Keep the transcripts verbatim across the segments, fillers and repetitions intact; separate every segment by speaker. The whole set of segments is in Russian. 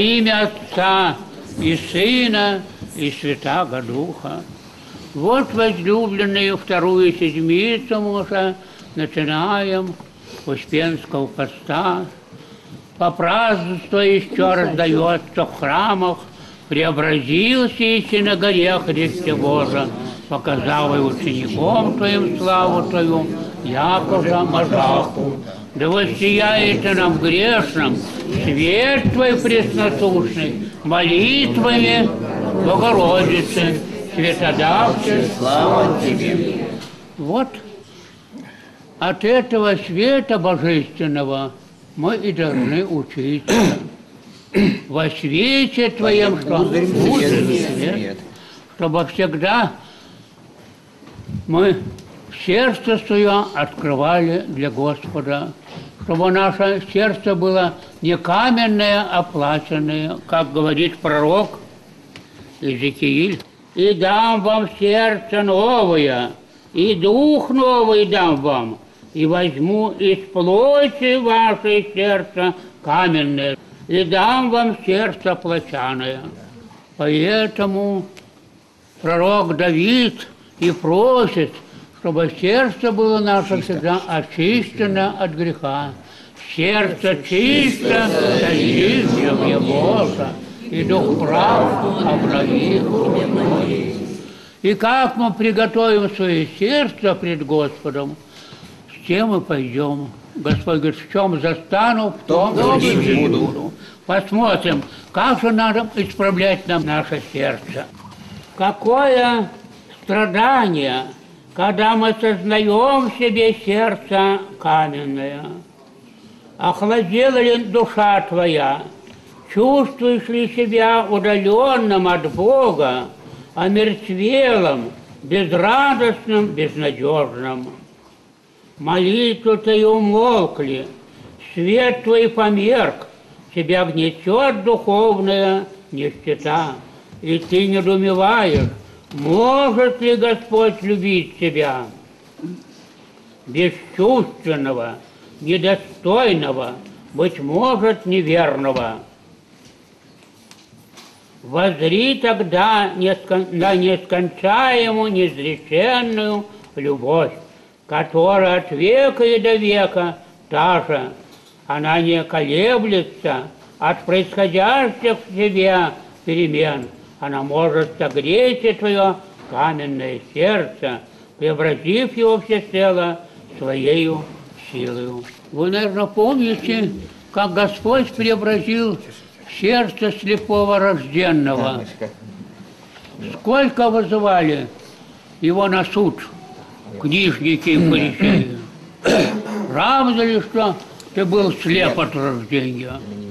Speaker 1: имя Отца и Сына и Святаго Духа. Вот, возлюбленные, вторую седмицу мы уже начинаем Успенского поста. По празднеству еще раздается в храмах, преобразился и на горе Христе Божия, показал и учеником Твоим славу Твою, якоже Можаху. Да воссияет нам грешным свет Твой пресносущный, молитвами Богородицы, светодавцы, слава Тебе. Вот от этого света божественного мы и должны учиться. Во свете Твоем, что мудрый свет, чтобы всегда мы сердце свое открывали для Господа, чтобы наше сердце было не каменное, а платяное, как говорит пророк Иезекииль. «И дам вам сердце новое, и дух новый дам вам, и возьму из плоти ваше сердце каменное, и дам вам сердце плотяное». Поэтому пророк Давид и просит, чтобы сердце было наше всегда очищено от греха. Сердце чисто, созидье мне Боже, и дух прав обнови мои. И как мы приготовим свое сердце пред Господом, с тем мы пойдем. Господь говорит, в чем застану, в том и буду. Посмотрим, как же надо исправлять нам наше сердце. Какое страдание, когда мы сознаем в себе сердце каменное. Охладела ли душа твоя? Чувствуешь ли себя удаленным от Бога, омертвелым, безрадостным, безнадежным? Молитвы твои умолкли, свет твой померк, тебя гнетет духовная нищета, и ты недоумеваешь, может ли Господь любить тебя, бесчувственного, недостойного, быть может, неверного. Возри тогда на нескончаемую, неизреченную любовь, которая от века и до века та же. Она не колеблется от происходящих в тебе перемен. Она может согреть твое каменное сердце, преобразив его всецело своей силой. Вы, наверное, помните, как Господь преобразил сердце слепого рожденного. Сколько вызывали его на суд книжники и фарисеи. Правда ли, что ты был слеп от рождения?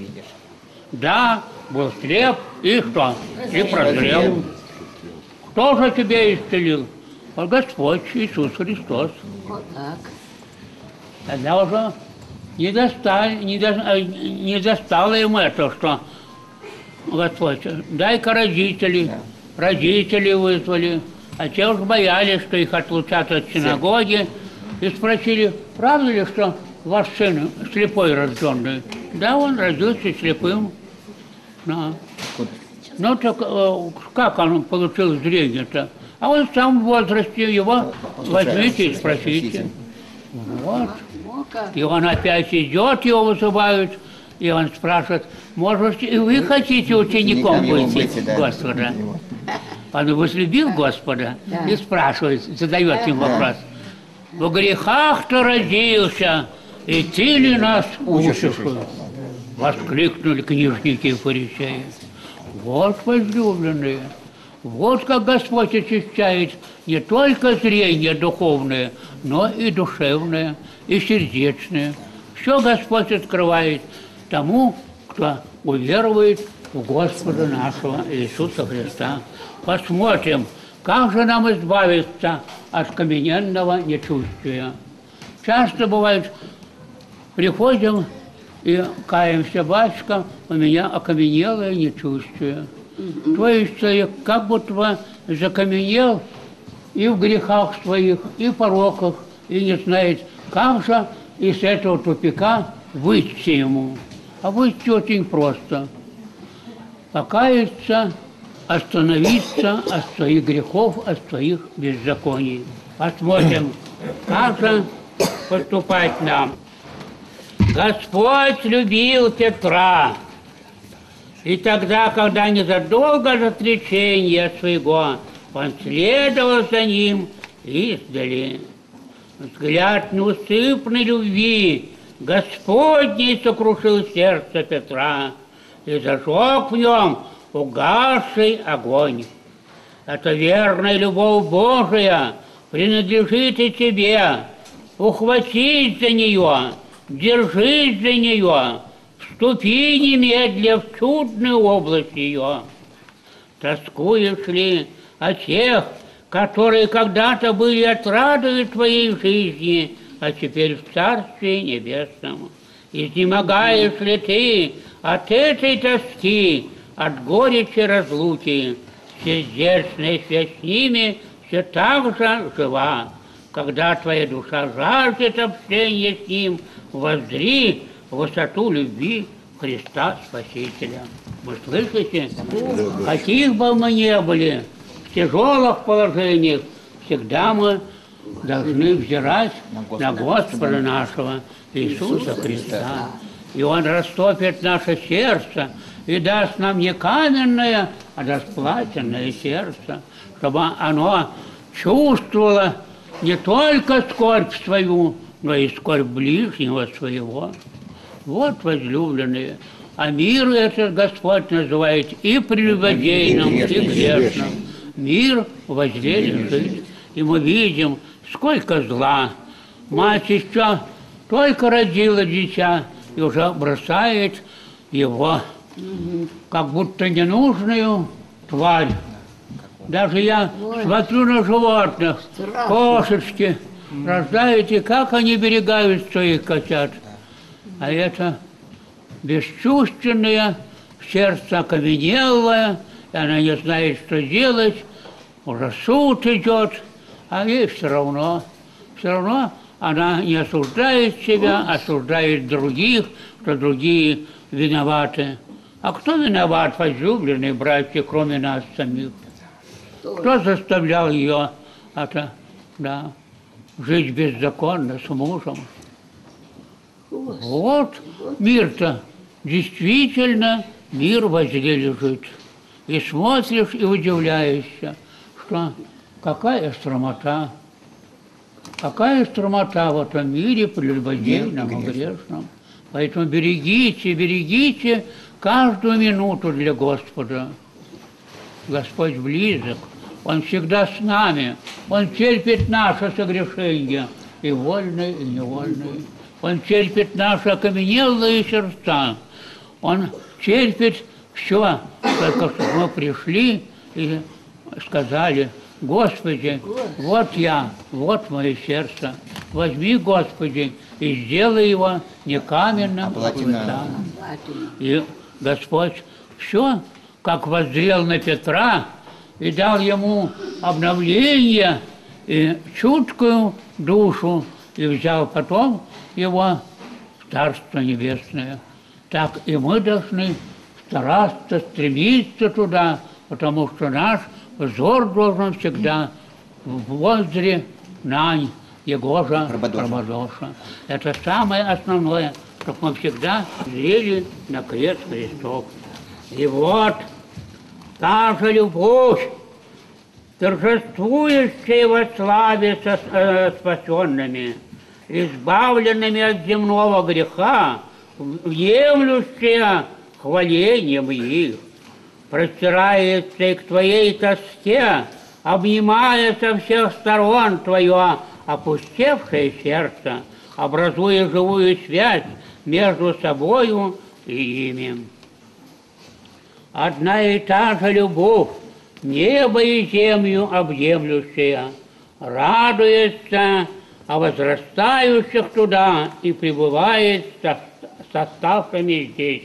Speaker 1: Да, был слеп, и что? И прозрел. Кто же тебя исцелил? Господь Иисус Христос.
Speaker 2: Вот так.
Speaker 1: Тогда уже не достало, не, до, не достало ему это, что Господь, дай-ка родителей, родители вызвали, а те уж боялись, что их отлучат от синагоги, и спросили, правда ли, что ваш сын слепой рожденный? Да, он родился слепым. Да. Ну, так как он получил зрение-то? А он сам в возрасте, его возьмите и спросите. Вот. И он опять идет, его вызывают, и он спрашивает, может, и вы хотите учеником быть Господа? Он возлюбил Господа и спрашивает, задает ему вопрос. В грехах ты родился, и ты ли нас учишь? Воскликнули книжники и фарисеи. Вот, возлюбленные, вот как Господь очищает не только зрение духовное, но и душевное, и сердечное. Все Господь открывает тому, кто уверует в Господа нашего Иисуса Христа. Посмотрим, как же нам избавиться от каменного нечувствия. Часто бывает, приходим и каемся, батюшка, у меня окаменелое нечувствие. Mm-hmm. То есть человек как будто закаменел и в грехах своих, и в пороках, и не знает, как же из этого тупика выйти ему. А выйти очень просто. покаяться, остановиться от своих грехов, от своих беззаконий. Посмотрим, как же поступать нам. Господь любил Петра, и тогда, когда незадолго от отречения своего, он следовал за ним издали. Взгляд неусыпной любви Господней сокрушил сердце Петра и зажег в нем угасший огонь. Это верная любовь Божия принадлежит и тебе. Ухватись за нее, держись за нее, вступи немедля в чудную область ее. Тоскуешь ли о тех, которые когда-то были отрадою твоей жизни, а теперь в Царстве Небесном? Изнемогаешь ли ты от этой тоски, от горечи разлуки? Сердечная связь с ними все так же жива. Когда твоя душа жаждет общения с ним, воззри высоту любви Христа Спасителя. Вы слышите? Каких бы мы ни были, в тяжелых положениях, всегда мы должны взирать на Господа нашего Иисуса Христа. И Он растопит наше сердце и даст нам не каменное, а расплаченное сердце, чтобы оно чувствовало не только скорбь свою, но и скорбь ближнего своего. Вот, возлюбленные, а мир этот Господь называет и прелюбодейным, и грешным. Мир возле лежит, и мы видим, сколько зла. Мать еще только родила дитя и уже бросает его, как будто ненужную тварь. Даже я смотрю на животных, кошечки рождают, как они берегают своих котят. А это бесчувственное, сердце окаменелое, и она не знает, что делать, уже суд идет, а ей все равно, все равно она не осуждает себя, осуждает других, что другие виноваты. А кто виноват, возлюбленные братья, кроме нас самих? Кто заставлял ее это, да, жить беззаконно с мужем? Вот мир-то, действительно, мир возле лежит. И смотришь и удивляешься, что какая стромота, какая стромота в этом мире прелюбодейном и грешном. Поэтому берегите, берегите каждую минуту для Господа. Господь близок, Он всегда с нами, Он терпит наше согрешение, и вольное, и невольное. Он терпит наши окаменелые сердца. Он терпит все, только что мы пришли и сказали: Господи, вот я, вот мое сердце. Возьми, Господи, и сделай его не каменным, а плотяным. И Господь все, как воззрел на Петра и дал ему обновление и чуткую душу, и взял потом его в Царство Небесное. Так и мы должны стараться, стремиться туда, потому что наш взор должен всегда в воззре на Егожа Прободоша. Это самое основное, чтобы мы всегда зрели на крест Христов. И вот та же любовь, торжествующая во славе со э, спасенными, избавленными от земного греха, въемлющая хвалением их, простирается и к твоей тоске, обнимая со всех сторон твое опустевшее сердце, образуя живую связь между собою и ими. Одна и та же любовь, небо и землю объемлющая, радуется о возрастающих туда и пребывает со, с оставшими здесь.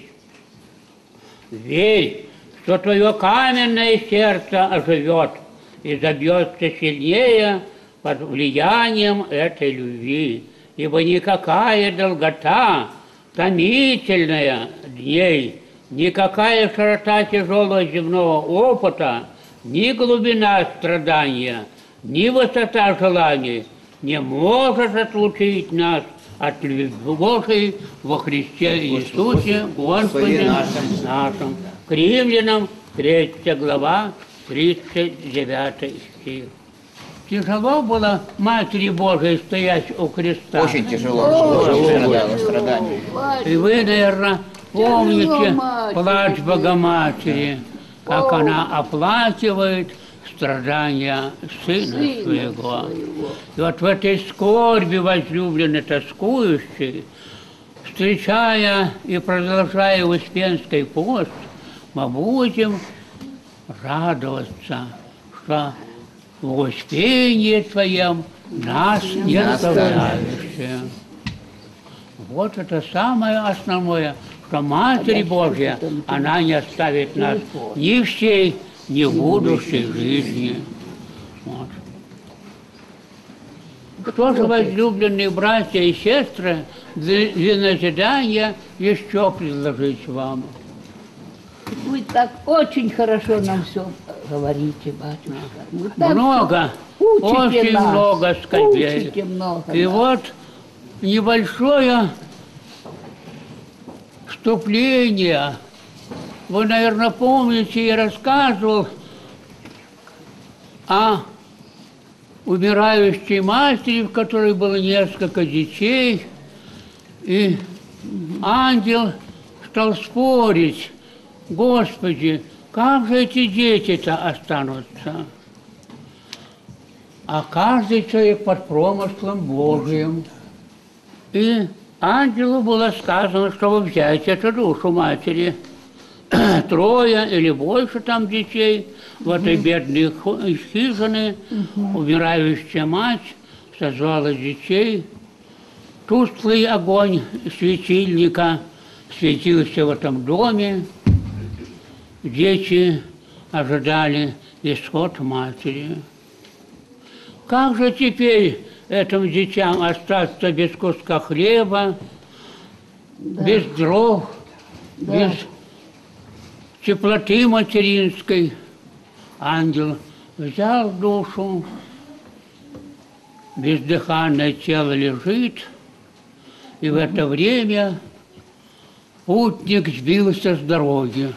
Speaker 1: Верь, что твое каменное сердце оживет и забьется сильнее под влиянием этой любви, ибо никакая долгота, томительная дней, Никакая широта тяжелого земного опыта, ни глубина страдания, ни высота желаний не может отлучить нас от любви Божией во Христе Иисусе, Господе нашим. К Римлянам, третья глава, тридцать девятый стих. Тяжело было Матери Божией стоять у креста.
Speaker 2: Очень тяжело. Очень страдания.
Speaker 1: И вы, наверное, помните плач Богоматери, как она оплакивает страдания Сына Своего. И вот в этой скорби возлюбленной тоскующей, встречая и продолжая Успенский пост, мы будем радоваться, что в Успении Твоем нас не оставляешь. Вот это самое основное, что Матерь Божья, она не оставит нас ни в сей, ни в будущей жизни. Вот. Что же, возлюбленные братья и сестры, для назидания еще предложить вам?
Speaker 3: Вы так очень хорошо нам все говорите, батюшка.
Speaker 1: Много, очень
Speaker 3: нас,
Speaker 1: много скорбей.
Speaker 3: Много,
Speaker 1: и
Speaker 3: да.
Speaker 1: вот небольшое вступление. Вы, наверное, помните, я рассказывал о умирающей матери, в которой было несколько детей, и ангел стал спорить: Господи, как же эти дети-то останутся? А каждый человек под промыслом Божиим. И ангелу было сказано, чтобы взять эту душу матери. Трое или больше там детей в этой бедной хижине. Умирающая мать созвала детей. Тусклый огонь светильника светился в этом доме. Дети ожидали исход матери. Как же теперь этим детям остаться без куска хлеба, да. без дров, да. без теплоты материнской? Ангел взял душу, бездыханное тело лежит, и в это время путник сбился с дороги.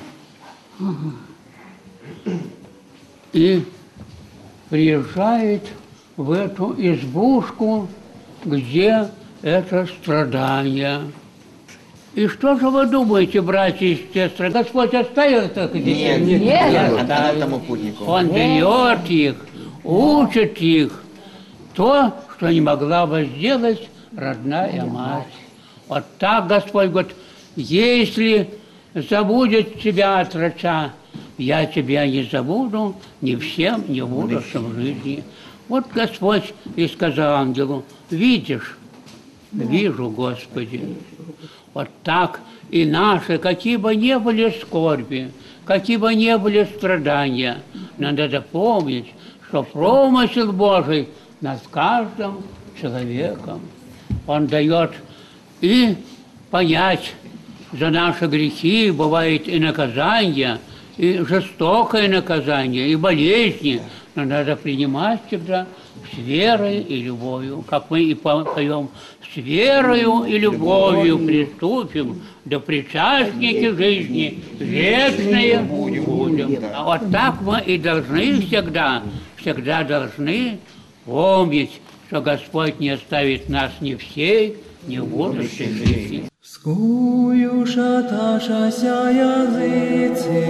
Speaker 1: И приезжает в эту избушку, где это страдание. И что же вы думаете, братья и сестры? Господь оставил это детей?
Speaker 2: Нет, нет,
Speaker 3: нет,
Speaker 2: отдал тому путнику.
Speaker 1: Он берет их, учит их то, что не могла бы сделать родная мать. Вот так Господь говорит: если забудет тебя отроча, я тебя не забуду ни всем, ни в будущем жизни. Вот Господь и сказал ангелу: видишь, вижу, Господи. Вот так и наши, какие бы ни были скорби, какие бы ни были страдания, надо помнить, что промысел Божий над каждым человеком. Он дает и понять, за наши грехи бывает и наказание, и жестокое наказание, и болезни. Но надо принимать всегда с верой и любовью, как мы и поем: с верою и любовью приступим, до причастники жизни вечные будем. А вот так мы и должны всегда, всегда должны помнить, что Господь не оставит нас ни всей, ни в будущей жизни.
Speaker 4: Скую шаташася языцы,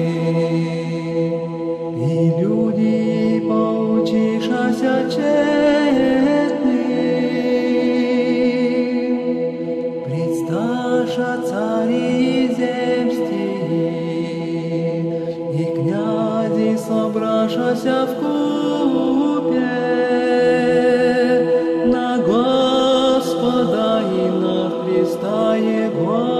Speaker 4: и люди поучишася четны, предсташа цари земские, и князи собрашася в купе на Господа и на Христа Его.